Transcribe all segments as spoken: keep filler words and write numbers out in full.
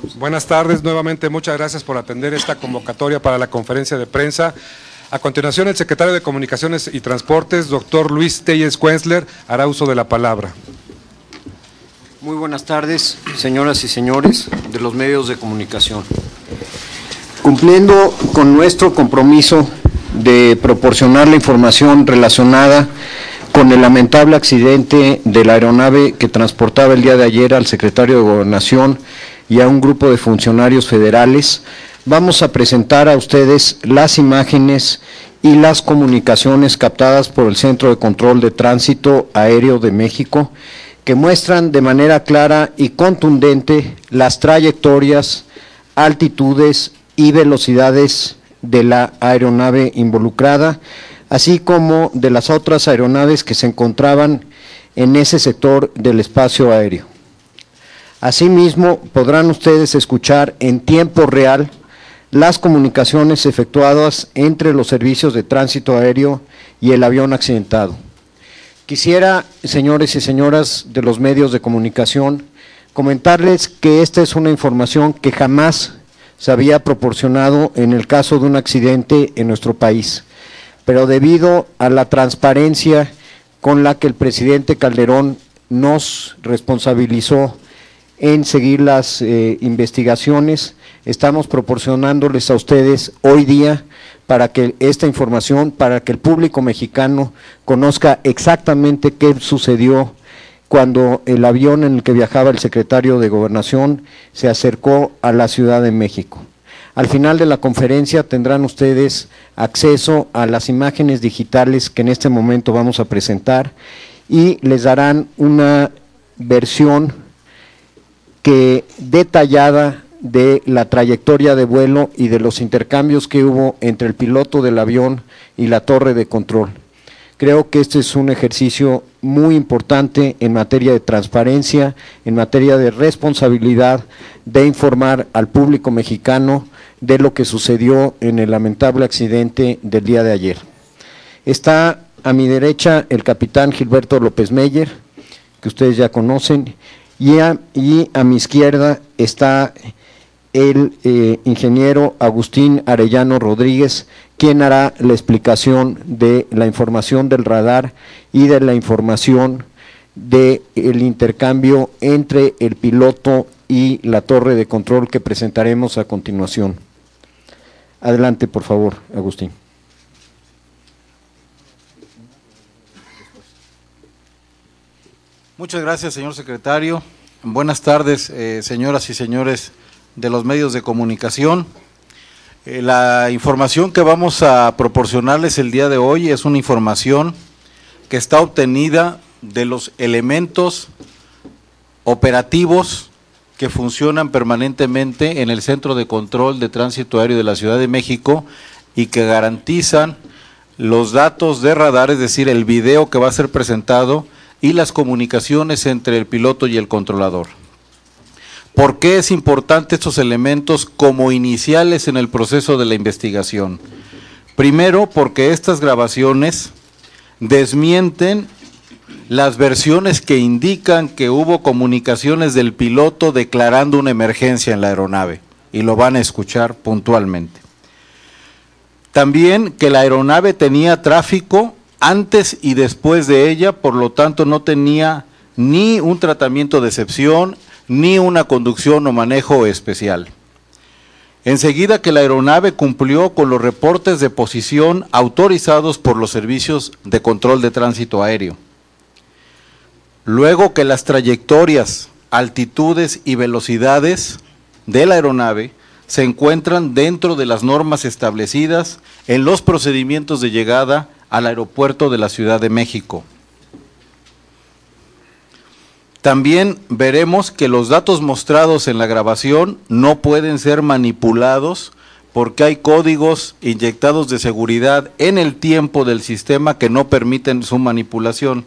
Buenas tardes, nuevamente muchas gracias por atender esta convocatoria para la conferencia de prensa. A continuación, el secretario de Comunicaciones y Transportes, doctor Luis Telles Quenzler, hará uso de la palabra. Muy buenas tardes, señoras y señores de los medios de comunicación. Cumpliendo con nuestro compromiso de proporcionar la información relacionada con el lamentable accidente de la aeronave que transportaba el día de ayer al secretario de Gobernación y a un grupo de funcionarios federales, vamos a presentar a ustedes las imágenes y las comunicaciones captadas por el Centro de Control de Tránsito Aéreo de México, que muestran de manera clara y contundente las trayectorias, altitudes y velocidades de la aeronave involucrada, así como de las otras aeronaves que se encontraban en ese sector del espacio aéreo. Asimismo, podrán ustedes escuchar en tiempo real las comunicaciones efectuadas entre los servicios de tránsito aéreo y el avión accidentado. Quisiera, señores y señoras de los medios de comunicación, comentarles que esta es una información que jamás se había proporcionado en el caso de un accidente en nuestro país, pero debido a la transparencia con la que el presidente Calderón nos responsabilizó en seguir las eh, investigaciones, estamos proporcionándoles a ustedes hoy día para que esta información, para que el público mexicano conozca exactamente qué sucedió cuando el avión en el que viajaba el secretario de Gobernación se acercó a la Ciudad de México. Al final de la conferencia tendrán ustedes acceso a las imágenes digitales que en este momento vamos a presentar y les darán una versión que detallada de la trayectoria de vuelo y de los intercambios que hubo entre el piloto del avión y la torre de control. Creo que este es un ejercicio muy importante en materia de transparencia, en materia de responsabilidad, de informar al público mexicano de lo que sucedió en el lamentable accidente del día de ayer. Está a mi derecha el capitán Gilberto López Meyer, que ustedes ya conocen, y a, y a mi izquierda está el eh, ingeniero Agustín Arellano Rodríguez, quien hará la explicación de la información del radar y de la información del intercambio entre el piloto y la torre de control que presentaremos a continuación. Adelante, por favor, Agustín. Muchas gracias, señor secretario. Buenas tardes, eh, señoras y señores de los medios de comunicación. Eh, la información que vamos a proporcionarles el día de hoy es una información que está obtenida de los elementos operativos que funcionan permanentemente en el Centro de Control de Tránsito Aéreo de la Ciudad de México y que garantizan los datos de radar, es decir, el video que va a ser presentado y las comunicaciones entre el piloto y el controlador. ¿Por qué es importante estos elementos como iniciales en el proceso de la investigación? Primero, porque estas grabaciones desmienten las versiones que indican que hubo comunicaciones del piloto declarando una emergencia en la aeronave, y lo van a escuchar puntualmente. También que la aeronave tenía tráfico antes y después de ella, por lo tanto no tenía ni un tratamiento de excepción, ni una conducción o manejo especial. Enseguida que la aeronave cumplió con los reportes de posición autorizados por los servicios de control de tránsito aéreo. Luego que las trayectorias, altitudes y velocidades de la aeronave se encuentran dentro de las normas establecidas en los procedimientos de llegada al aeropuerto de la Ciudad de México. También veremos que los datos mostrados en la grabación no pueden ser manipulados porque hay códigos inyectados de seguridad en el tiempo del sistema que no permiten su manipulación.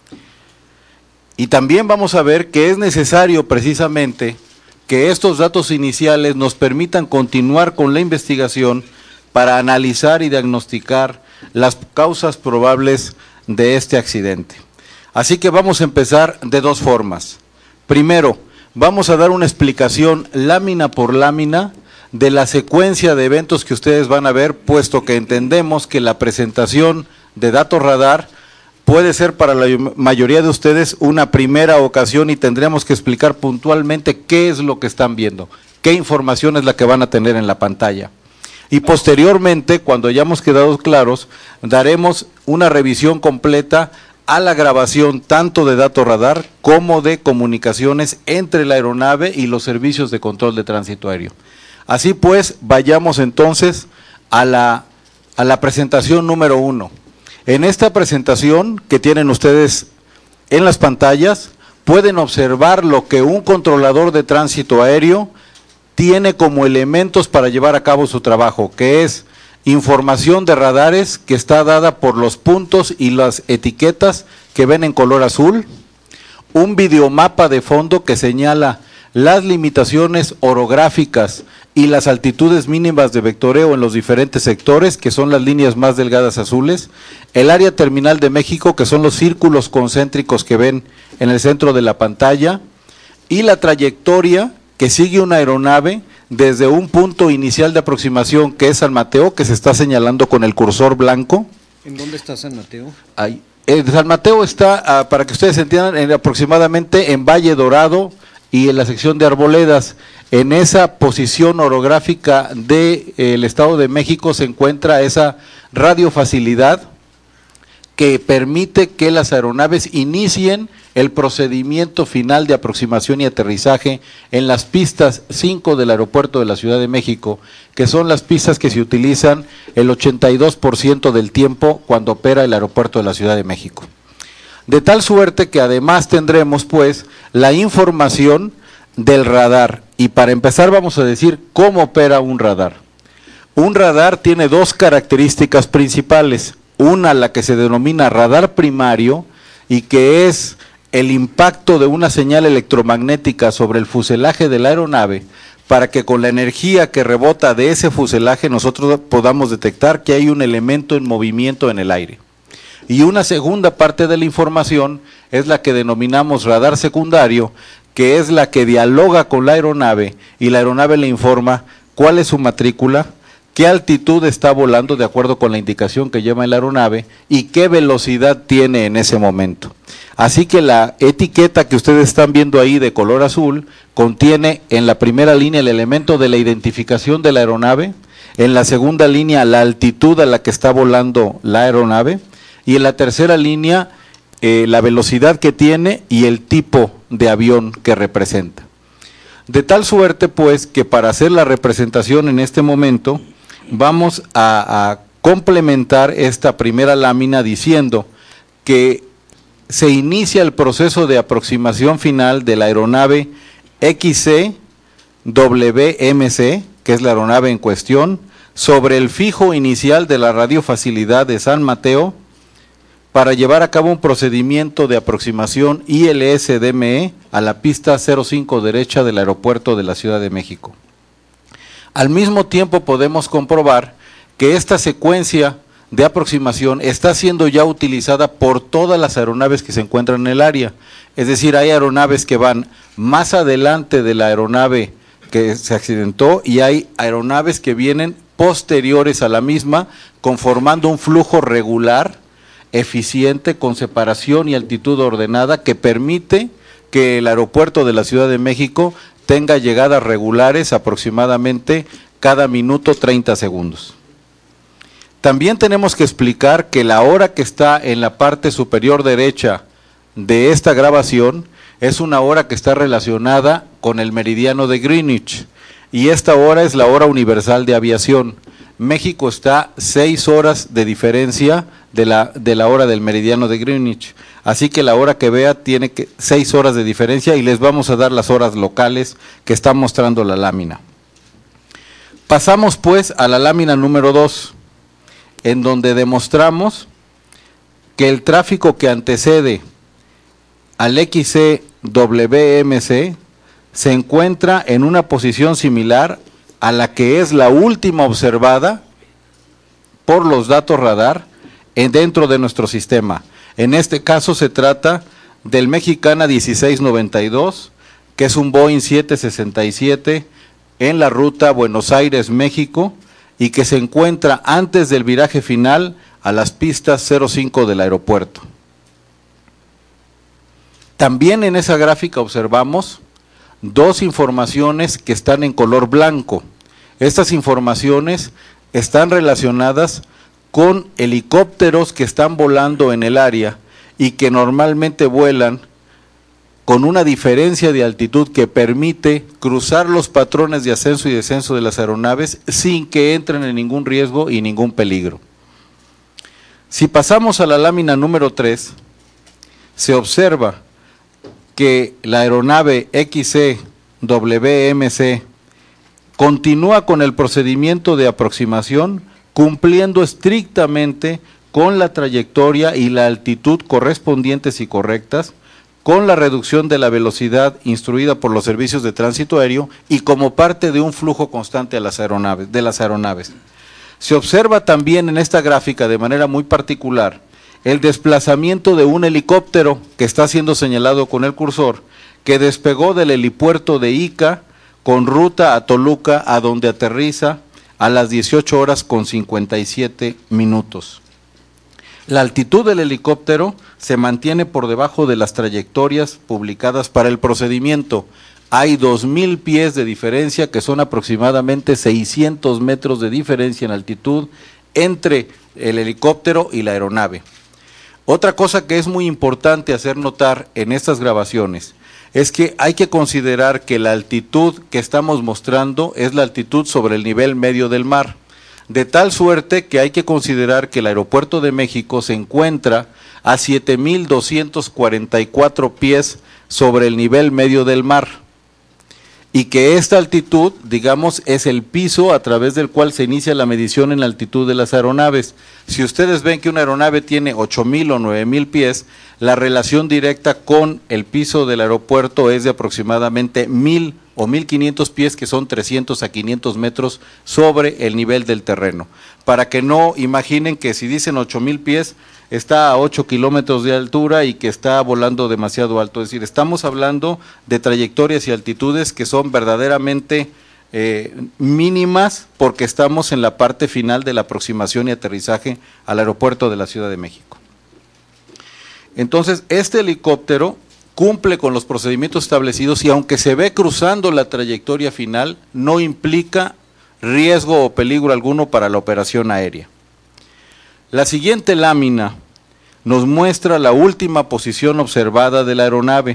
Y también vamos a ver que es necesario precisamente que estos datos iniciales nos permitan continuar con la investigación para analizar y diagnosticar las causas probables de este accidente. Así que vamos a empezar de dos formas. Primero, vamos a dar una explicación lámina por lámina de la secuencia de eventos que ustedes van a ver, puesto que entendemos que la presentación de datos radar puede ser para la mayoría de ustedes una primera ocasión y tendremos que explicar puntualmente qué es lo que están viendo, qué información es la que van a tener en la pantalla. Y posteriormente, cuando hayamos quedado claros, daremos una revisión completa a la grabación tanto de datos radar como de comunicaciones entre la aeronave y los servicios de control de tránsito aéreo. Así pues, vayamos entonces a la, a la presentación número uno. En esta presentación que tienen ustedes en las pantallas, pueden observar lo que un controlador de tránsito aéreo tiene como elementos para llevar a cabo su trabajo, que es información de radares que está dada por los puntos y las etiquetas que ven en color azul, un videomapa de fondo que señala las limitaciones orográficas y las altitudes mínimas de vectoreo en los diferentes sectores, que son las líneas más delgadas azules, el área terminal de México, que son los círculos concéntricos que ven en el centro de la pantalla, y la trayectoria que sigue una aeronave desde un punto inicial de aproximación, que es San Mateo, que se está señalando con el cursor blanco. ¿En dónde está San Mateo? Ahí. Eh, San Mateo está, uh, para que ustedes entiendan, en, aproximadamente en Valle Dorado y en la sección de Arboledas. En esa posición orográfica del eh, Estado de México se encuentra esa radiofacilidad que permite que las aeronaves inicien el procedimiento final de aproximación y aterrizaje en las pistas cinco del aeropuerto de la Ciudad de México, que son las pistas que se utilizan el ochenta y dos por ciento del tiempo cuando opera el aeropuerto de la Ciudad de México. De tal suerte que además tendremos pues la información del radar. Y para empezar vamos a decir cómo opera un radar. Un radar tiene dos características principales. Una, la que se denomina radar primario, y que es el impacto de una señal electromagnética sobre el fuselaje de la aeronave, para que con la energía que rebota de ese fuselaje nosotros podamos detectar que hay un elemento en movimiento en el aire. Y una segunda parte de la información es la que denominamos radar secundario, que es la que dialoga con la aeronave, y la aeronave le informa cuál es su matrícula, qué altitud está volando de acuerdo con la indicación que lleva en la aeronave y qué velocidad tiene en ese momento. Así que la etiqueta que ustedes están viendo ahí de color azul contiene en la primera línea el elemento de la identificación de la aeronave, en la segunda línea la altitud a la que está volando la aeronave y en la tercera línea eh, la velocidad que tiene y el tipo de avión que representa. De tal suerte pues que para hacer la representación en este momento vamos a, a complementar esta primera lámina diciendo que se inicia el proceso de aproximación final de la aeronave X C W M C, que es la aeronave en cuestión, sobre el fijo inicial de la radiofacilidad de San Mateo para llevar a cabo un procedimiento de aproximación I L S D M E a la pista cero cinco derecha del aeropuerto de la Ciudad de México. Al mismo tiempo podemos comprobar que esta secuencia de aproximación está siendo ya utilizada por todas las aeronaves que se encuentran en el área. Es decir, hay aeronaves que van más adelante de la aeronave que se accidentó y hay aeronaves que vienen posteriores a la misma, conformando un flujo regular, eficiente, con separación y altitud ordenada, que permite que el aeropuerto de la Ciudad de México tenga llegadas regulares aproximadamente cada minuto treinta segundos. También tenemos que explicar que la hora que está en la parte superior derecha de esta grabación es una hora que está relacionada con el meridiano de Greenwich, y esta hora es la hora universal de aviación. México está seis horas de diferencia de la, de la hora del meridiano de Greenwich, así que la hora que vea tiene que seis horas de diferencia, y les vamos a dar las horas locales que está mostrando la lámina. Pasamos pues a la lámina número dos, en donde demostramos que el tráfico que antecede al X C W M C se encuentra en una posición similar a la que es la última observada por los datos radar en dentro de nuestro sistema. En este caso se trata del Mexicana dieciséis noventa y dos, que es un Boeing siete sesenta y siete en la ruta Buenos Aires, México, y que se encuentra antes del viraje final a las pistas cero cinco del aeropuerto. También en esa gráfica observamos dos informaciones que están en color blanco. Estas informaciones están relacionadas con helicópteros que están volando en el área y que normalmente vuelan con una diferencia de altitud que permite cruzar los patrones de ascenso y descenso de las aeronaves sin que entren en ningún riesgo y ningún peligro. Si pasamos a la lámina número tres, se observa que la aeronave X C W M C continúa con el procedimiento de aproximación, cumpliendo estrictamente con la trayectoria y la altitud correspondientes y correctas, con la reducción de la velocidad instruida por los servicios de tránsito aéreo y como parte de un flujo constante a las aeronaves, de las aeronaves. Se observa también en esta gráfica de manera muy particular el desplazamiento de un helicóptero que está siendo señalado con el cursor, que despegó del helipuerto de Ica con ruta a Toluca, a donde aterriza a las dieciocho horas con cincuenta y siete minutos. La altitud del helicóptero se mantiene por debajo de las trayectorias publicadas para el procedimiento. Hay dos mil pies de diferencia, que son aproximadamente seiscientos metros de diferencia en altitud entre el helicóptero y la aeronave. Otra cosa que es muy importante hacer notar en estas grabaciones es que hay que considerar que la altitud que estamos mostrando es la altitud sobre el nivel medio del mar, de tal suerte que hay que considerar que el aeropuerto de México se encuentra a siete mil doscientos cuarenta y cuatro pies sobre el nivel medio del mar, y que esta altitud, digamos, es el piso a través del cual se inicia la medición en la altitud de las aeronaves. Si ustedes ven que una aeronave tiene ocho mil o nueve mil pies, la relación directa con el piso del aeropuerto es de aproximadamente mil o mil quinientos pies, que son trescientos a quinientos metros sobre el nivel del terreno. Para que no imaginen que si dicen ocho mil pies, está a ocho kilómetros de altura y que está volando demasiado alto. Es decir, estamos hablando de trayectorias y altitudes que son verdaderamente eh, mínimas, porque estamos en la parte final de la aproximación y aterrizaje al aeropuerto de la Ciudad de México. Entonces, este helicóptero cumple con los procedimientos establecidos y aunque se ve cruzando la trayectoria final, no implica riesgo o peligro alguno para la operación aérea. La siguiente lámina nos muestra la última posición observada de la aeronave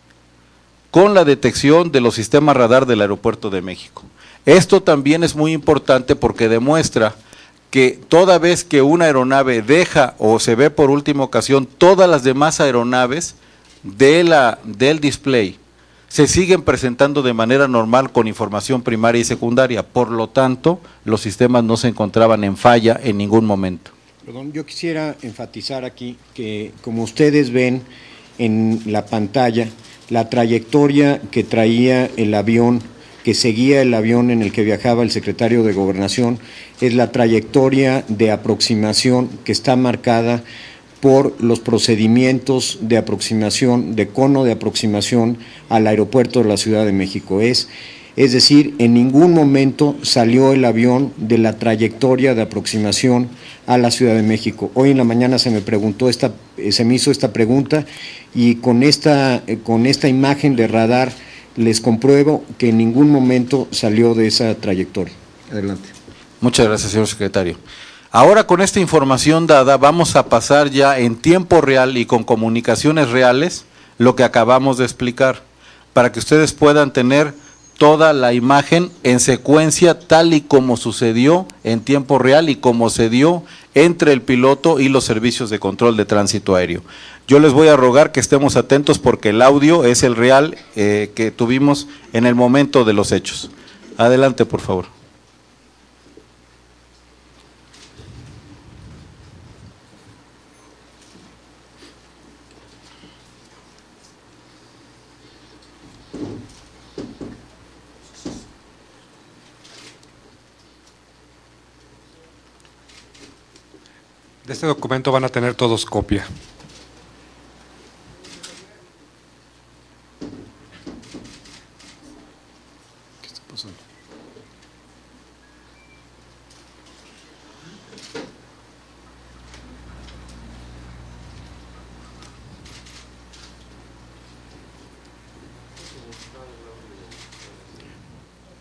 con la detección de los sistemas radar del Aeropuerto de México. Esto también es muy importante porque demuestra que toda vez que una aeronave deja o se ve por última ocasión, todas las demás aeronaves de la, del display se siguen presentando de manera normal con información primaria y secundaria. Por lo tanto, los sistemas no se encontraban en falla en ningún momento. Perdón, yo quisiera enfatizar aquí que, como ustedes ven en la pantalla, la trayectoria que traía el avión, que seguía el avión en el que viajaba el secretario de Gobernación, es la trayectoria de aproximación que está marcada por los procedimientos de aproximación, de cono de aproximación al aeropuerto de la Ciudad de México. Es, es decir, en ningún momento salió el avión de la trayectoria de aproximación a la Ciudad de México. Hoy en la mañana se me preguntó esta, se me hizo esta pregunta y con esta, con esta imagen de radar les compruebo que en ningún momento salió de esa trayectoria. Adelante. Muchas gracias, señor secretario. Ahora, con esta información dada, vamos a pasar ya en tiempo real y con comunicaciones reales lo que acabamos de explicar, para que ustedes puedan tener toda la imagen en secuencia tal y como sucedió en tiempo real y como se dio entre el piloto y los servicios de control de tránsito aéreo. Yo les voy a rogar que estemos atentos porque el audio es el real eh, que tuvimos en el momento de los hechos. Adelante, por favor. De este documento van a tener todos copia.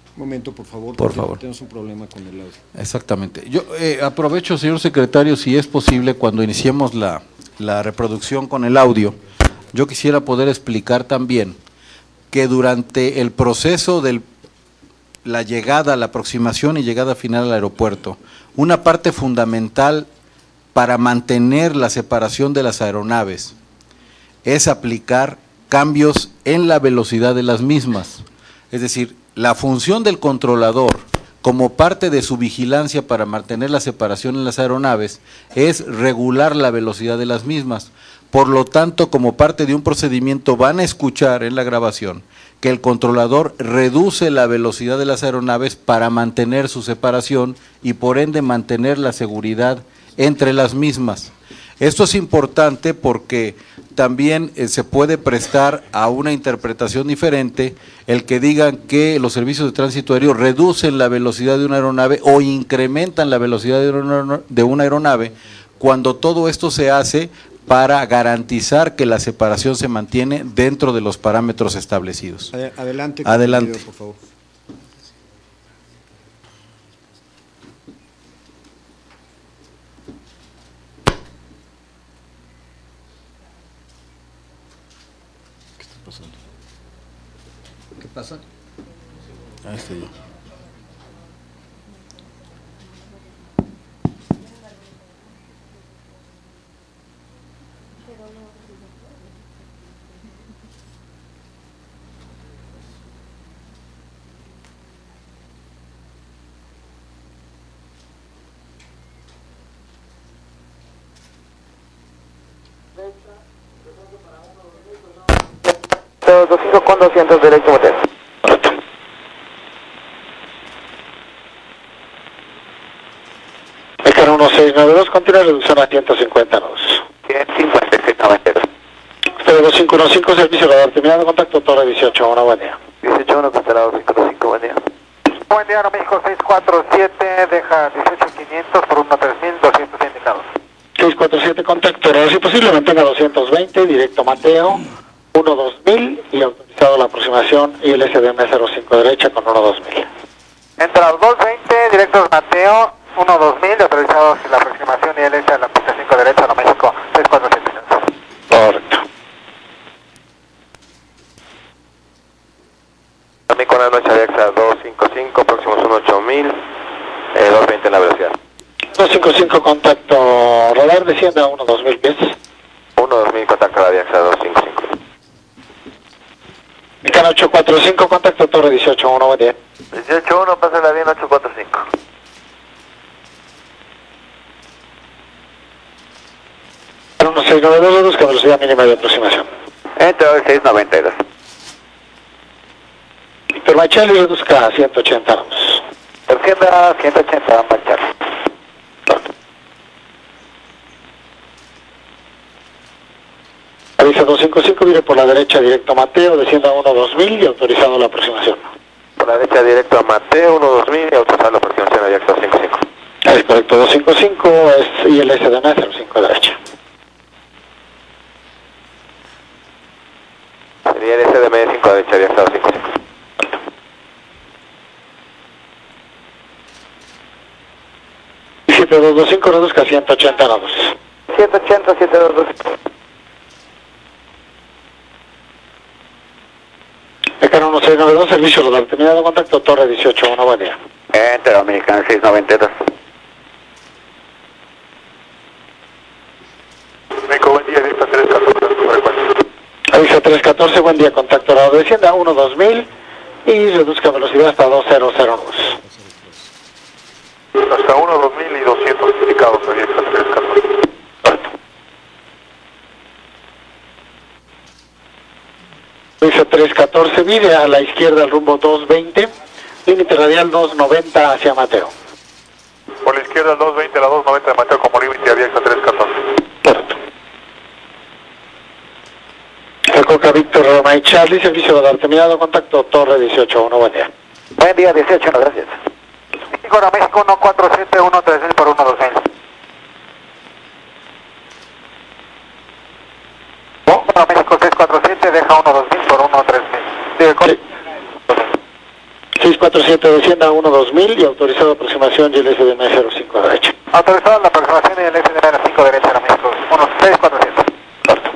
Un momento, por favor. Por favor. Tenemos un problema con el audio. Exactamente. Yo eh, aprovecho, señor secretario, si es posible, cuando iniciemos la, la reproducción con el audio, yo quisiera poder explicar también que durante el proceso de la llegada, la aproximación y llegada final al aeropuerto, una parte fundamental para mantener la separación de las aeronaves es aplicar cambios en la velocidad de las mismas. Es decir, la función del controlador, como parte de su vigilancia para mantener la separación en las aeronaves, es regular la velocidad de las mismas. Por lo tanto, como parte de un procedimiento, van a escuchar en la grabación que el controlador reduce la velocidad de las aeronaves para mantener su separación y por ende mantener la seguridad entre las mismas. Esto es importante porque también eh, se puede prestar a una interpretación diferente el que digan que los servicios de tránsito aéreo reducen la velocidad de una aeronave o incrementan la velocidad de una, de una aeronave, cuando todo esto se hace para garantizar que la separación se mantiene dentro de los parámetros establecidos. Adelante. Adelante. Video, por favor. ¿Qué pasa? Ahí estoy yo. veinticinco con doscientos derecho motel. Mecano uno seis nueve dos, continúa reducción a ciento cincuenta nodos. ciento cincuenta y seis noventa y dos. Usted dos cinco uno cinco, servicio radar terminado, contacto Torre dieciocho uno, buen día. dieciocho uno, cancelado cinco uno cinco, buen día. Buen día, Aeroméxico seis cuatro siete, deja dieciocho quinientos por uno tres mil, doscientos indicados. seis cuatro siete, contacto radar, si posible mantenga doscientos veinte, directo Mateo, uno dos mil y autorizado la aproximación I L S D M cero cinco derecha con uno dos mil. Entra dos veinte, directos Mateo, uno dos mil, autorizados la aproximación I L S a la pista cinco derecha, Aeroméxico seis cuatro siete. Correcto. También con la noche Aviaxa dos cinco cinco, próximos uno ocho mil, eh, dos veinte en la velocidad. dos cinco cinco, contacto radar, desciende a uno dos mil pies. uno dos mil, contacto a la Aviaxa dos cinco cinco. Mecano ocho cuatro cinco, contacto Torre dieciocho uno, buen día. dieciocho uno, pásala bien, ocho cuatro cinco. uno seis nueve dos, busca velocidad mínima de aproximación. Entra seis noventa y dos. Víctor Machali, reduzca a ciento ochenta nodos. Agenda ciento ochenta, marchar. Avisa dos cinco cinco, viene por la derecha directo a Mateo, descienda a uno dos mil y autorizado la aproximación. Por la derecha directo a Mateo, uno dos mil y autorizado la aproximación a Aviaxa dos cinco cinco. Es correcto, dos cinco cinco es I L S D M cero cinco derecha. Sería el S D M cinco derecha, Aviaxa dos cinco cinco. siete dos dos cinco, reduzca a ciento ochenta nodos. ciento ochenta, siete dos dos cinco. Mecano uno seis nueve dos, servicio radar terminado, contacto Torre dieciocho uno, buen día. Enter, American seis noventa y dos. Meco, buen día, directo tres catorce. Avisa tres catorce, buen día, contacto radar, descienda a uno dos mil y reduzca velocidad hasta dos cero cero nodos. Hasta uno dos mil y doscientos indicados, Aviaxa tres catorce. Avisa tres catorce, mire a la izquierda al rumbo dos veinte, límite radial dos noventa hacia Mateo. Por la izquierda dos veinte, la dos noventa de Mateo como límite, Aviaxa tres catorce. Correcto. Recoca Víctor Roma y Charlie, servicio radar terminado, contacto Torre dieciocho uno, buen día. Buen día, dieciocho uno, gracias. México, México uno cuatro siete, uno tres mil por uno dos mil. ¿Oh? México seis cuatro siete, deja uno dos mil por uno tres mil. Sí. seis cuatro cuatro siete descienda uno dos mil y autorizado aproximación y el S D M cero cinco derecha. Autorizado la aproximación y el S D M cero cinco derecha a México. uno seis cuatro siete. Corto.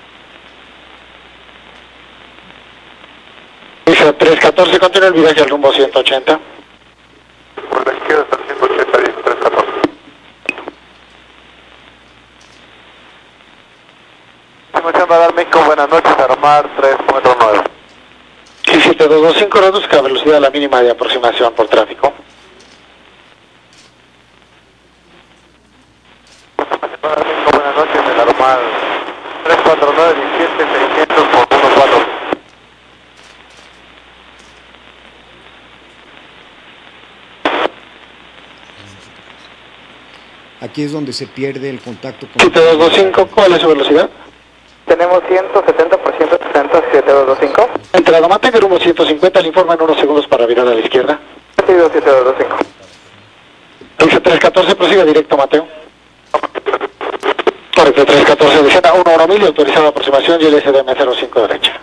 Dice tres catorce, continúa el viraje al rumbo ciento ochenta. Por la izquierda hasta ciento ochenta, dice tres catorce. Simulación Radar México, buenas noches, Aeromar tres cuatro nueve. Y siete dos dos cinco, reduzca la velocidad a la mínima de aproximación por tráfico. Radar México, buenas noches, el Aeromar tres cuatro nueve, diecisiete seiscientos por uno cuatro. Aquí es donde se pierde el contacto con... siete dos dos cinco, ¿cuál es su velocidad? Tenemos ciento setenta por ciento sesenta, siete dos dos cinco. Entrada, mantenga rumbo ciento cincuenta, le informa en unos segundos para virar a la izquierda. siete dos dos cinco. Dice tres catorce, prosiga directo, Mateo. Correcto, tres catorce, descienda uno uno mil y autorizada aproximación y el S D M cero cinco derecha.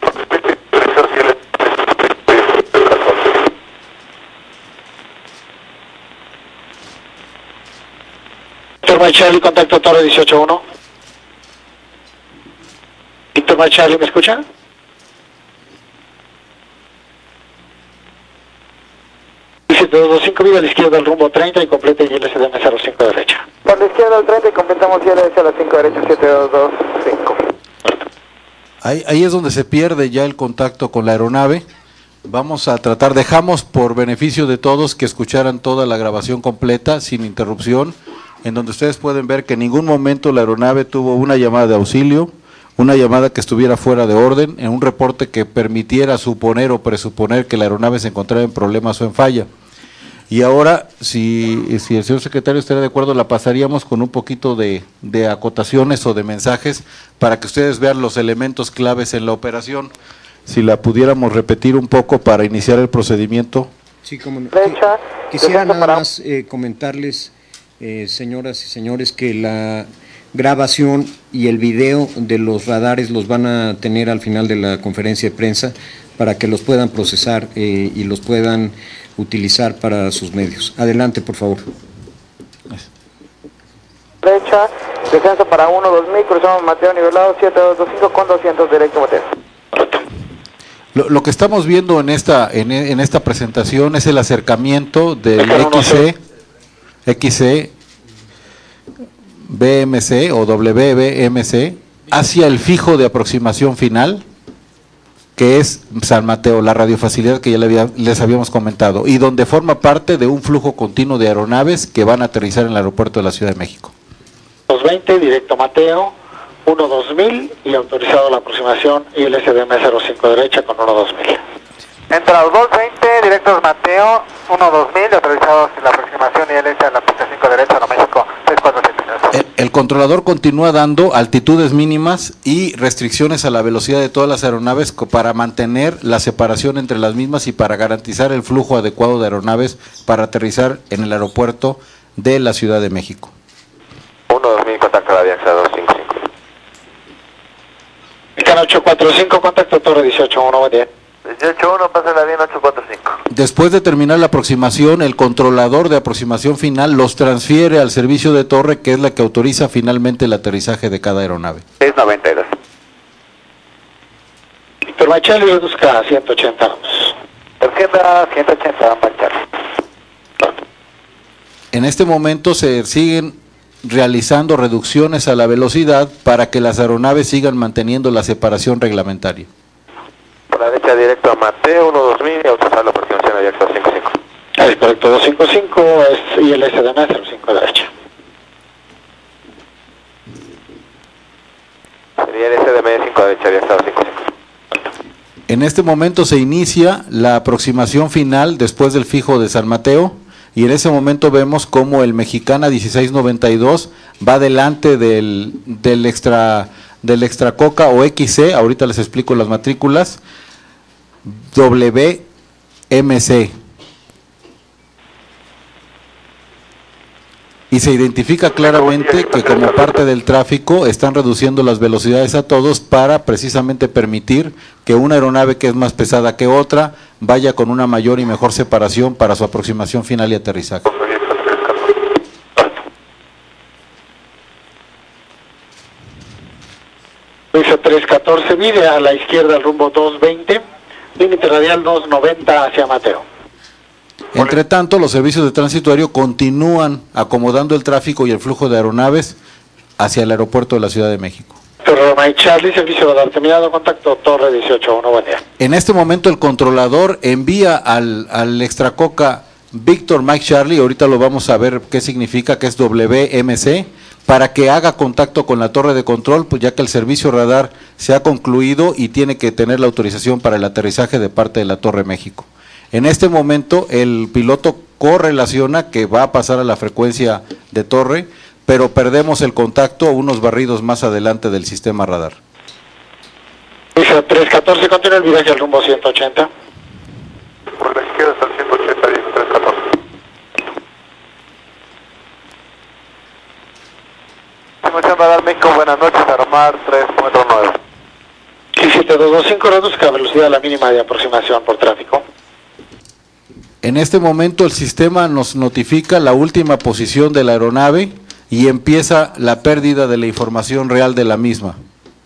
Víctor Mike Charlie, contacto Torre dieciocho uno. Víctor Mike Charlie, ¿me escucha? siete dos dos cinco, viva a la izquierda al rumbo treinta y complete y el S D M cero cinco derecha. Por la izquierda al treinta y completamos y el S a la cinco derecha, siete dos dos cinco. Ahí, ahí es donde se pierde ya el contacto con la aeronave. Vamos a tratar, dejamos por beneficio de todos que escucharan toda la grabación completa, sin interrupción, en donde ustedes pueden ver que en ningún momento la aeronave tuvo una llamada de auxilio, una llamada que estuviera fuera de orden, en un reporte que permitiera suponer o presuponer que la aeronave se encontraba en problemas o en falla. Y ahora, si, si el señor secretario estaría de acuerdo, la pasaríamos con un poquito de, de acotaciones o de mensajes para que ustedes vean los elementos claves en la operación. Si la pudiéramos repetir un poco para iniciar el procedimiento. Sí, como no. Derecha, Quisiera descenso nada para- más eh, comentarles, eh, señoras y señores, que la grabación y el video de los radares los van a tener al final de la conferencia de prensa para que los puedan procesar eh, y los puedan utilizar para sus medios. Adelante, por favor. Derecha, descenso para uno dos mil, cruzamos Mateo nivelado, siete dos dos cinco con doscientos directo Mateo. Lo, lo que estamos viendo en esta en, en esta presentación es el acercamiento del Déjalo, no X C, X C, B M C o W B M C hacia el fijo de aproximación final, que es San Mateo, la radiofacilidad que ya le había- les habíamos comentado, y donde forma parte de un flujo continuo de aeronaves que van a aterrizar en el aeropuerto de la Ciudad de México. dos veinte, directo Mateo, uno dos mil y autorizado la aproximación y el S D M cero cinco derecha con uno dos mil. Entrado dos veinte, directos Mateo, uno dos mil, autorizados la aproximación y el S a la pista cinco derecha a México, seis cuatro siete. El, el controlador continúa dando altitudes mínimas y restricciones a la velocidad de todas las aeronaves co- para mantener la separación entre las mismas y para garantizar el flujo adecuado de aeronaves para aterrizar en el aeropuerto de la Ciudad de México. uno dos mil, contacto a la Avianca dos cinco cinco. Mexicano ocho cuatro cinco, contacto Torre dieciocho uno, buen día. dieciocho uno, pasa la bien ocho cuatro cinco. Después de terminar la aproximación, el controlador de aproximación final los transfiere al servicio de torre, que es la que autoriza finalmente el aterrizaje de cada aeronave. seis noventa y dos. Víctor Machali, reduzca a ciento ochenta. Izquierda ciento ochenta, van a marchar. En este momento se siguen realizando reducciones a la velocidad para que las aeronaves sigan manteniendo la separación reglamentaria. Por la derecha directo a Mateo, uno dos mil, y autorizar la aproximación a Avianca dos cinco cinco. Es correcto, doscientos cincuenta y cinco es, y el S D M cero cinco derecha. Sería el S D M cinco derecha, Avianca dos cinco cinco. En este momento se inicia la aproximación final después del fijo de San Mateo, y en ese momento vemos cómo el Mexicana dieciséis noventa y dos va delante del, del extra del extra Coca o X C, ahorita les explico las matrículas, W M C. y se identifica claramente que como parte del tráfico están reduciendo las velocidades a todos para precisamente permitir que una aeronave que es más pesada que otra vaya con una mayor y mejor separación para su aproximación final y aterrizaje. Luisa tres catorce, vire a la izquierda al rumbo dos veinte, límite radial dos noventa hacia Mateo. Entre tanto, los servicios de tránsito aéreo continúan acomodando el tráfico y el flujo de aeronaves hacia el aeropuerto de la Ciudad de México. Torre Mike Charlie, servicio radar terminado, contacto Torre dieciocho uno, buen día. En este momento el controlador envía al, al extracoca Víctor Mike Charlie, ahorita lo vamos a ver qué significa, que es W M C, para que haga contacto con la torre de control, pues ya que el servicio radar se ha concluido y tiene que tener la autorización para el aterrizaje de parte de la Torre México. En este momento el piloto correlaciona que va a pasar a la frecuencia de torre, pero perdemos el contacto unos barridos más adelante del sistema radar. Luisa tres catorce, continúa el viraje al rumbo ciento ochenta. Por la izquierda está el ciento ochenta, diez tres catorce. Simulación Radar México, buenas noches, Aeromar tres nueve. Sí, siete dos dos cinco, reduzca la velocidad a la mínima de aproximación por tráfico. En este momento el sistema nos notifica la última posición de la aeronave y empieza la pérdida de la información real de la misma.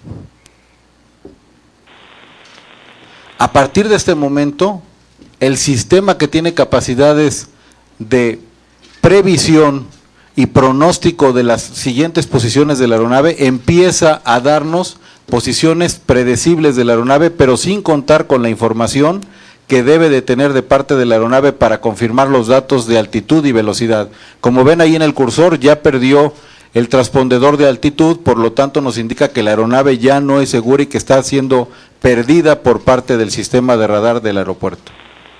A partir de este momento, el sistema que tiene capacidades de previsión y pronóstico de las siguientes posiciones de la aeronave empieza a darnos posiciones predecibles de la aeronave, pero sin contar con la información que debe de tener de parte de la aeronave para confirmar los datos de altitud y velocidad. Como ven ahí en el cursor, ya perdió el transpondedor de altitud, por lo tanto nos indica que la aeronave ya no es segura y que está siendo perdida por parte del sistema de radar del aeropuerto.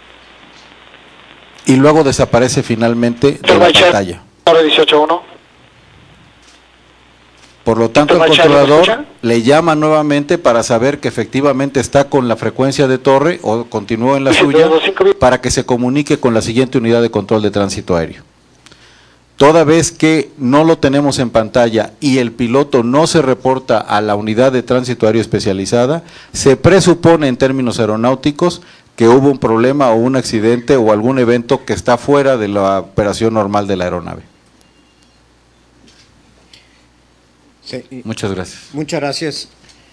Y luego desaparece finalmente de la pantalla. Torre dieciocho uno. Por lo tanto, el controlador le llama nuevamente para saber que efectivamente está con la frecuencia de torre o continúa en la suya para que se comunique con la siguiente unidad de control de tránsito aéreo. Toda vez que no lo tenemos en pantalla y el piloto no se reporta a la unidad de tránsito aéreo especializada, se presupone en términos aeronáuticos que hubo un problema o un accidente o algún evento que está fuera de la operación normal de la aeronave. Sí. Muchas gracias. Muchas gracias.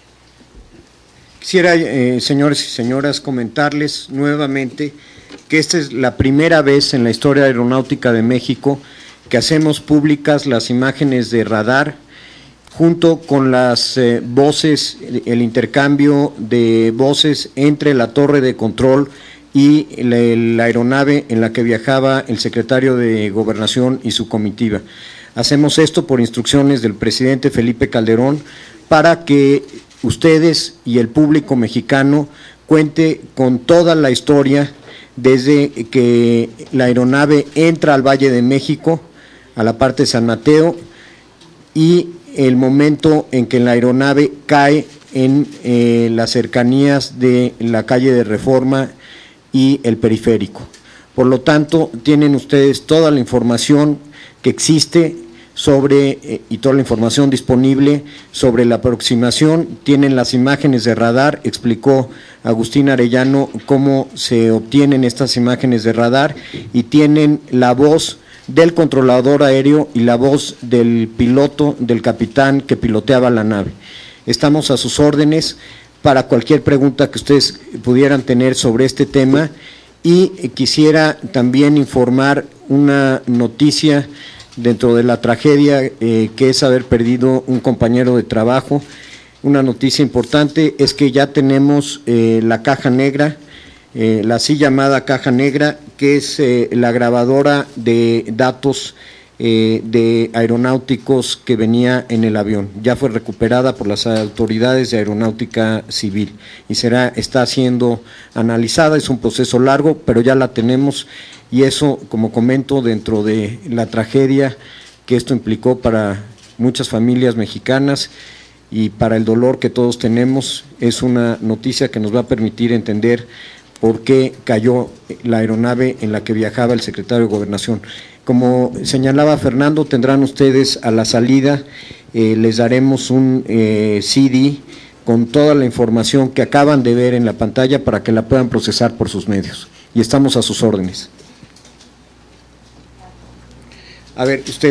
Quisiera, eh, señores y señoras, comentarles nuevamente que esta es la primera vez en la historia aeronáutica de México que hacemos públicas las imágenes de radar junto con las eh, voces, el intercambio de voces entre la torre de control y la, la aeronave en la que viajaba el secretario de Gobernación y su comitiva. Hacemos esto por instrucciones del presidente Felipe Calderón para que ustedes y el público mexicano cuente con toda la historia desde que la aeronave entra al Valle de México, a la parte de San Mateo, y el momento en que la aeronave cae en eh, las cercanías de la calle de Reforma y el periférico. Por lo tanto, tienen ustedes toda la información que existe sobre, eh, y toda la información disponible sobre la aproximación. Tienen las imágenes de radar, explicó Agustín Arellano cómo se obtienen estas imágenes de radar, y tienen la voz del controlador aéreo y la voz del piloto, del capitán que piloteaba la nave. Estamos a sus órdenes para cualquier pregunta que ustedes pudieran tener sobre este tema, y quisiera también informar una noticia dentro de la tragedia eh, que es haber perdido un compañero de trabajo. Una noticia importante es que ya tenemos eh, la caja negra, eh, la así llamada caja negra, que es eh, la grabadora de datos eh, de aeronáuticos que venía en el avión. Ya fue recuperada por las autoridades de aeronáutica civil y será, está siendo analizada. Es un proceso largo, pero ya la tenemos, y eso, como comento, dentro de la tragedia que esto implicó para muchas familias mexicanas y para el dolor que todos tenemos, es una noticia que nos va a permitir entender por qué cayó la aeronave en la que viajaba el secretario de Gobernación. Como señalaba Fernando, tendrán ustedes a la salida, eh, les daremos un eh, C D con toda la información que acaban de ver en la pantalla para que la puedan procesar por sus medios. Y estamos a sus órdenes. A ver, usted.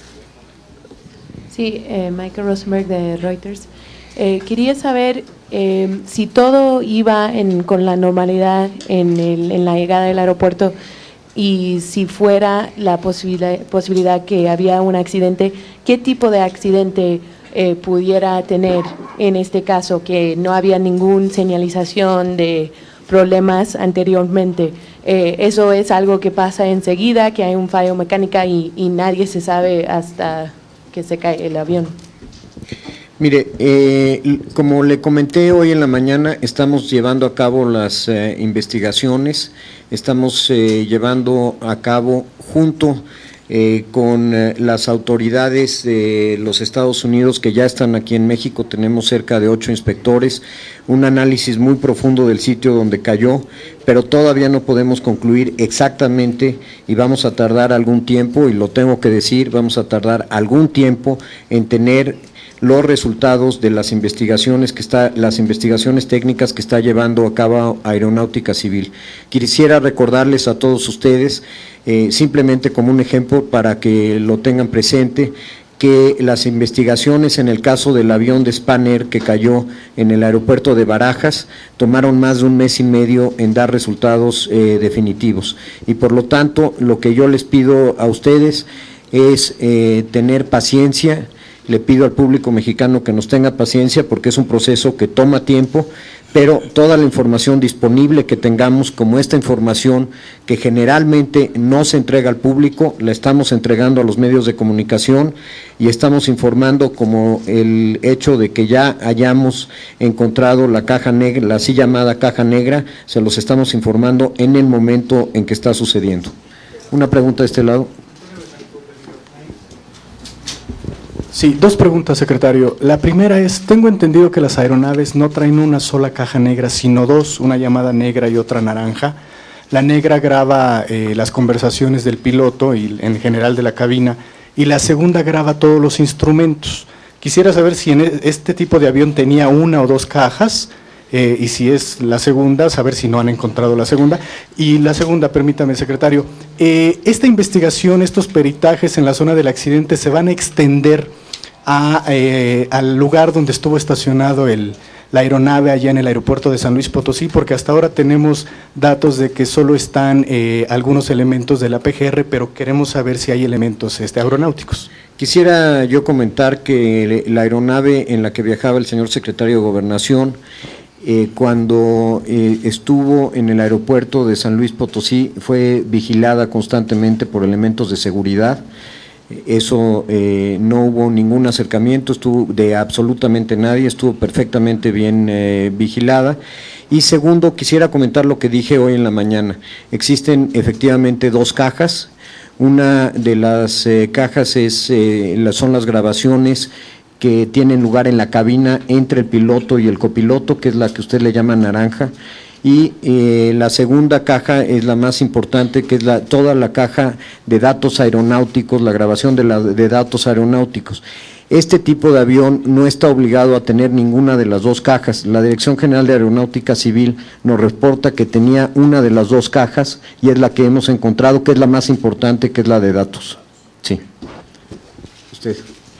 Sí, eh, Michael Rosenberg de Reuters. Eh, quería saber eh, si todo iba en, con la normalidad en, el, en la llegada del aeropuerto y si fuera la posibilidad, posibilidad que había un accidente, ¿qué tipo de accidente eh, pudiera tener en este caso? Que no había ninguna señalización de problemas anteriormente. Eh, ¿Eso es algo que pasa enseguida, que hay un fallo mecánica y, y nadie se sabe hasta que se cae el avión? Mire, eh, como le comenté hoy en la mañana, estamos llevando a cabo las eh, investigaciones, estamos eh, llevando a cabo junto eh, con eh, las autoridades de los Estados Unidos que ya están aquí en México, tenemos cerca de ocho inspectores, un análisis muy profundo del sitio donde cayó, pero todavía no podemos concluir exactamente y vamos a tardar algún tiempo, y lo tengo que decir, vamos a tardar algún tiempo en tener los resultados de las investigaciones que está, las investigaciones técnicas que está llevando a cabo Aeronáutica Civil. Quisiera recordarles a todos ustedes, eh, simplemente como un ejemplo para que lo tengan presente, que las investigaciones en el caso del avión de Spanair que cayó en el aeropuerto de Barajas tomaron más de un mes y medio en dar resultados eh, definitivos. Y por lo tanto, lo que yo les pido a ustedes es eh, tener paciencia. Le pido al público mexicano que nos tenga paciencia porque es un proceso que toma tiempo, pero toda la información disponible que tengamos, como esta información que generalmente no se entrega al público, la estamos entregando a los medios de comunicación y estamos informando, como el hecho de que ya hayamos encontrado la caja negra, la así llamada caja negra, se los estamos informando en el momento en que está sucediendo. Una pregunta de este lado. Sí, dos preguntas, secretario. La primera es, tengo entendido que las aeronaves no traen una sola caja negra, sino dos, una llamada negra y otra naranja. La negra graba eh, las conversaciones del piloto y en general de la cabina, y la segunda graba todos los instrumentos. Quisiera saber si en este tipo de avión tenía una o dos cajas, eh, y si es la segunda, saber si no han encontrado la segunda. Y la segunda, permítame, secretario, eh, esta investigación, estos peritajes en la zona del accidente se van a extender A, eh, al lugar donde estuvo estacionado el, la aeronave allá en el aeropuerto de San Luis Potosí, porque hasta ahora tenemos datos de que solo están eh, algunos elementos de la P G R, pero queremos saber si hay elementos este, aeronáuticos. Quisiera yo comentar que la aeronave en la que viajaba el señor secretario de Gobernación, eh, cuando eh, estuvo en el aeropuerto de San Luis Potosí, fue vigilada constantemente por elementos de seguridad. Eso eh, no hubo ningún acercamiento, estuvo de absolutamente nadie, estuvo perfectamente bien eh, vigilada. Y segundo, quisiera comentar lo que dije hoy en la mañana. Existen efectivamente dos cajas. Una de las eh, cajas es, eh, son las grabaciones que tienen lugar en la cabina entre el piloto y el copiloto, que es la que usted le llama naranja. Y eh, la segunda caja es la más importante, que es la, toda la caja de datos aeronáuticos, la grabación de, la, de datos aeronáuticos. Este tipo de avión no está obligado a tener ninguna de las dos cajas. La Dirección General de Aeronáutica Civil nos reporta que tenía una de las dos cajas y es la que hemos encontrado, que es la más importante, que es la de datos. Sí. Usted.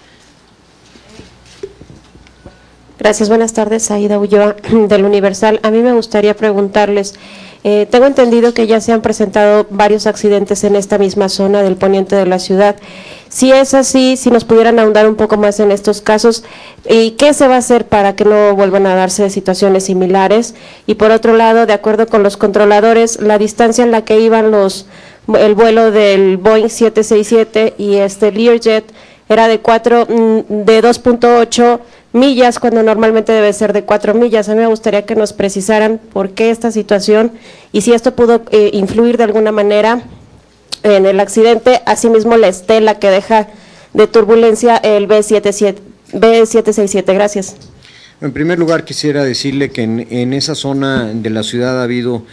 Gracias, buenas tardes, Aida Ulloa del Universal. A mí me gustaría preguntarles, eh, tengo entendido que ya se han presentado varios accidentes en esta misma zona del poniente de la ciudad. Si es así, si nos pudieran ahondar un poco más en estos casos, ¿y qué se va a hacer para que no vuelvan a darse situaciones similares? Y por otro lado, de acuerdo con los controladores, la distancia en la que iban los el vuelo del Boeing siete seis siete y este Learjet era de cuatro, de dos punto ocho millas, cuando normalmente debe ser de cuatro millas. A mí me gustaría que nos precisaran por qué esta situación y si esto pudo eh, influir de alguna manera en el accidente, asimismo la estela que deja de turbulencia el B siete seis siete. Gracias. En primer lugar, quisiera decirle que en, en esa zona de la ciudad ha habido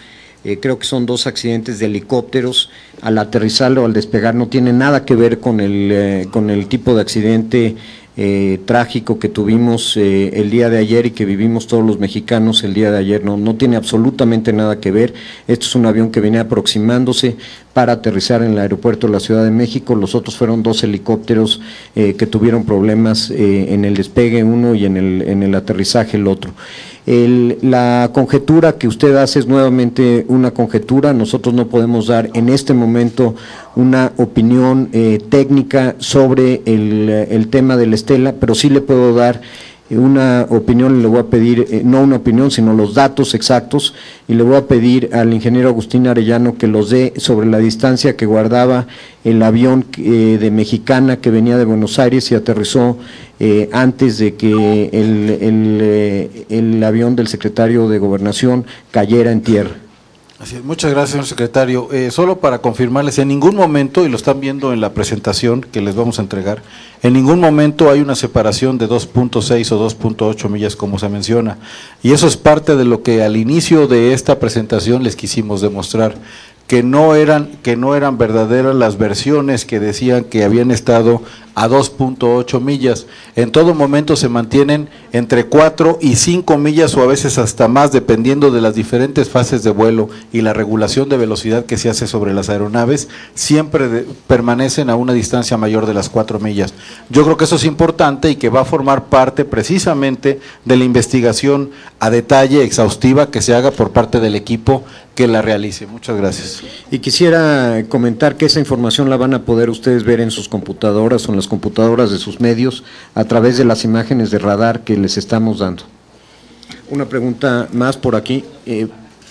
eh, creo que son dos accidentes de helicópteros, al aterrizar o al despegar no tiene nada que ver con el, eh, con el tipo de accidente Eh, trágico que tuvimos eh, el día de ayer y que vivimos todos los mexicanos el día de ayer, no, no tiene absolutamente nada que ver. Esto es un avión que venía aproximándose para aterrizar en el aeropuerto de la Ciudad de México, los otros fueron dos helicópteros eh, que tuvieron problemas eh, en el despegue uno y en el, en el aterrizaje el otro. El, la conjetura que usted hace es nuevamente una conjetura, nosotros no podemos dar en este momento una opinión eh, técnica sobre el, el tema de la estela, pero sí le puedo dar una opinión, le voy a pedir, eh, no una opinión, sino los datos exactos, y le voy a pedir al ingeniero Agustín Arellano que los dé sobre la distancia que guardaba el avión eh, de Mexicana que venía de Buenos Aires y aterrizó eh, antes de que el, el, eh, el avión del secretario de Gobernación cayera en tierra. Así es, muchas gracias, señor secretario. Eh, solo para confirmarles, en ningún momento, y lo están viendo en la presentación que les vamos a entregar, en ningún momento hay una separación de dos punto seis o dos punto ocho millas como se menciona, y eso es parte de lo que al inicio de esta presentación les quisimos demostrar, que no eran, que no eran verdaderas las versiones que decían que habían estado a dos punto ocho millas. En todo momento se mantienen entre cuatro y cinco millas o a veces hasta más, dependiendo de las diferentes fases de vuelo y la regulación de velocidad que se hace sobre las aeronaves, siempre de, permanecen a una distancia mayor de las cuatro millas. Yo creo que eso es importante y que va a formar parte precisamente de la investigación a detalle exhaustiva que se haga por parte del equipo que la realice. Muchas gracias. Y quisiera comentar que esa información la van a poder ustedes ver en sus computadoras o en las computadoras de sus medios a través de las imágenes de radar que les estamos dando. Una pregunta más por aquí. Eh,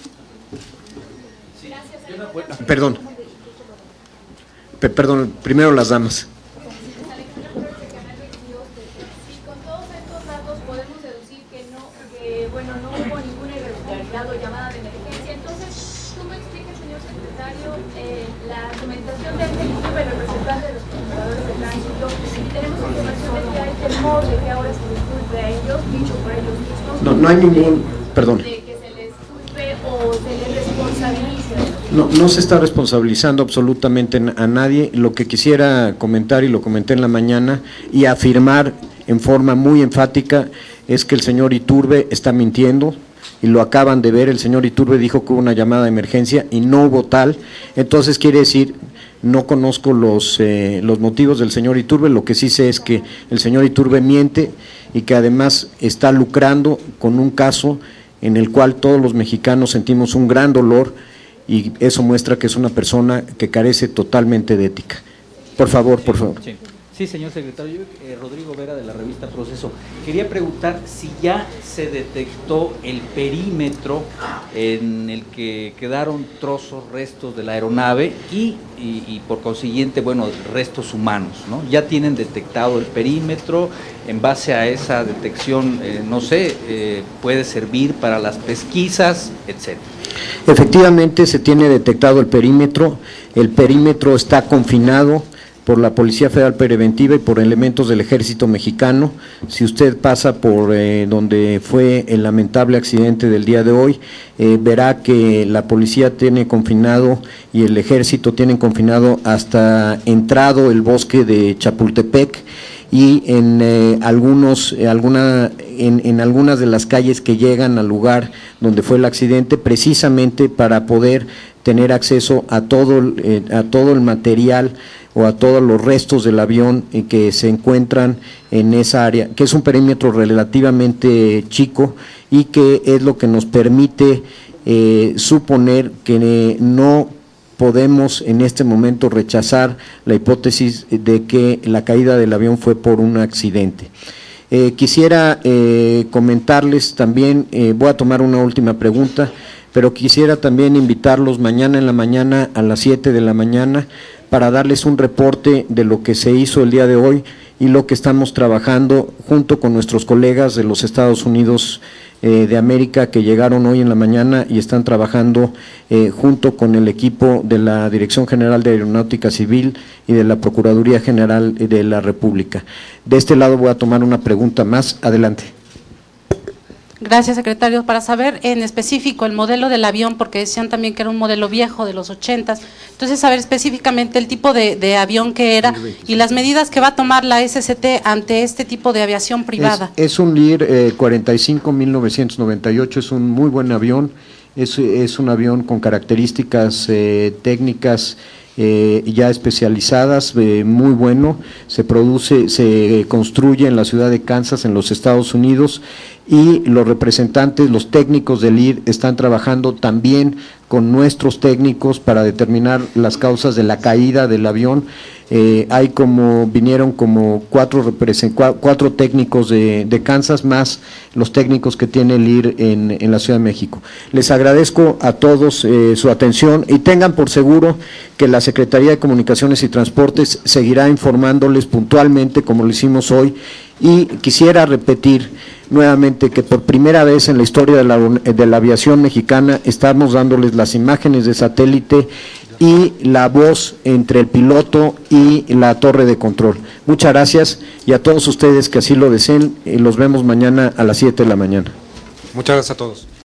perdón. P- perdón, primero las damas. No, no hay ningún, perdón. No, no se está responsabilizando absolutamente a nadie. Lo que quisiera comentar, y lo comenté en la mañana, y afirmar en forma muy enfática, es que el señor Iturbe está mintiendo, y lo acaban de ver. El señor Iturbe dijo que hubo una llamada de emergencia y no hubo tal. Entonces quiere decir, no conozco los, eh, los motivos del señor Iturbe, lo que sí sé es que el señor Iturbe miente y que además está lucrando con un caso en el cual todos los mexicanos sentimos un gran dolor, y eso muestra que es una persona que carece totalmente de ética. Por favor, por favor. Sí, sí, señor secretario, eh, Rodrigo Vera de la revista Proceso. Quería preguntar si ya se detectó el perímetro en el que quedaron trozos, restos de la aeronave y, y, y por consiguiente, bueno, restos humanos, ¿no? Ya tienen detectado el perímetro. En base a esa detección, eh, no sé, eh, puede servir para las pesquisas, etcétera. Efectivamente, se tiene detectado el perímetro. El perímetro está confinado por la Policía Federal Preventiva y por elementos del Ejército Mexicano. Si usted pasa por eh, donde fue el lamentable accidente del día de hoy, eh, verá que la policía tiene confinado y el Ejército tienen confinado hasta entrado el bosque de Chapultepec, y en eh, algunos eh, alguna en, en algunas de las calles que llegan al lugar donde fue el accidente, precisamente para poder tener acceso a todo eh, a todo el material o a todos los restos del avión eh, que se encuentran en esa área, que es un perímetro relativamente chico y que es lo que nos permite eh, suponer que eh, no podemos en este momento rechazar la hipótesis de que la caída del avión fue por un accidente. Eh, quisiera eh, comentarles también, eh, voy a tomar una última pregunta, pero quisiera también invitarlos mañana en la mañana a las siete de la mañana para darles un reporte de lo que se hizo el día de hoy y lo que estamos trabajando junto con nuestros colegas de los Estados Unidos eh, de América que llegaron hoy en la mañana y están trabajando eh, junto con el equipo de la Dirección General de Aeronáutica Civil y de la Procuraduría General de la República. De este lado voy a tomar una pregunta más. Adelante. Gracias, secretario. Para saber en específico el modelo del avión, porque decían también que era un modelo viejo de los ochentas, entonces saber específicamente el tipo de, de avión que era y las medidas que va a tomar la S C T ante este tipo de aviación privada. Es, es un Lear eh, cuarenta y cinco mil novecientos noventa y ocho, es un muy buen avión, es, es un avión con características eh, técnicas Eh, ya especializadas, eh, muy bueno, se produce, se construye en la ciudad de Kansas, en los Estados Unidos, y los representantes, los técnicos del Lear están trabajando también con nuestros técnicos para determinar las causas de la caída del avión. Eh, hay como, vinieron como cuatro, cuatro técnicos de, de Kansas, más los técnicos que tiene el Lear en, en la Ciudad de México. Les agradezco a todos eh, su atención y tengan por seguro que la Secretaría de Comunicaciones y Transportes seguirá informándoles puntualmente como lo hicimos hoy, y quisiera repetir nuevamente que por primera vez en la historia de la, de la aviación mexicana estamos dándoles las imágenes de satélite y la voz entre el piloto y la torre de control. Muchas gracias, y a todos ustedes que así lo deseen, los vemos mañana a las siete de la mañana. Muchas gracias a todos.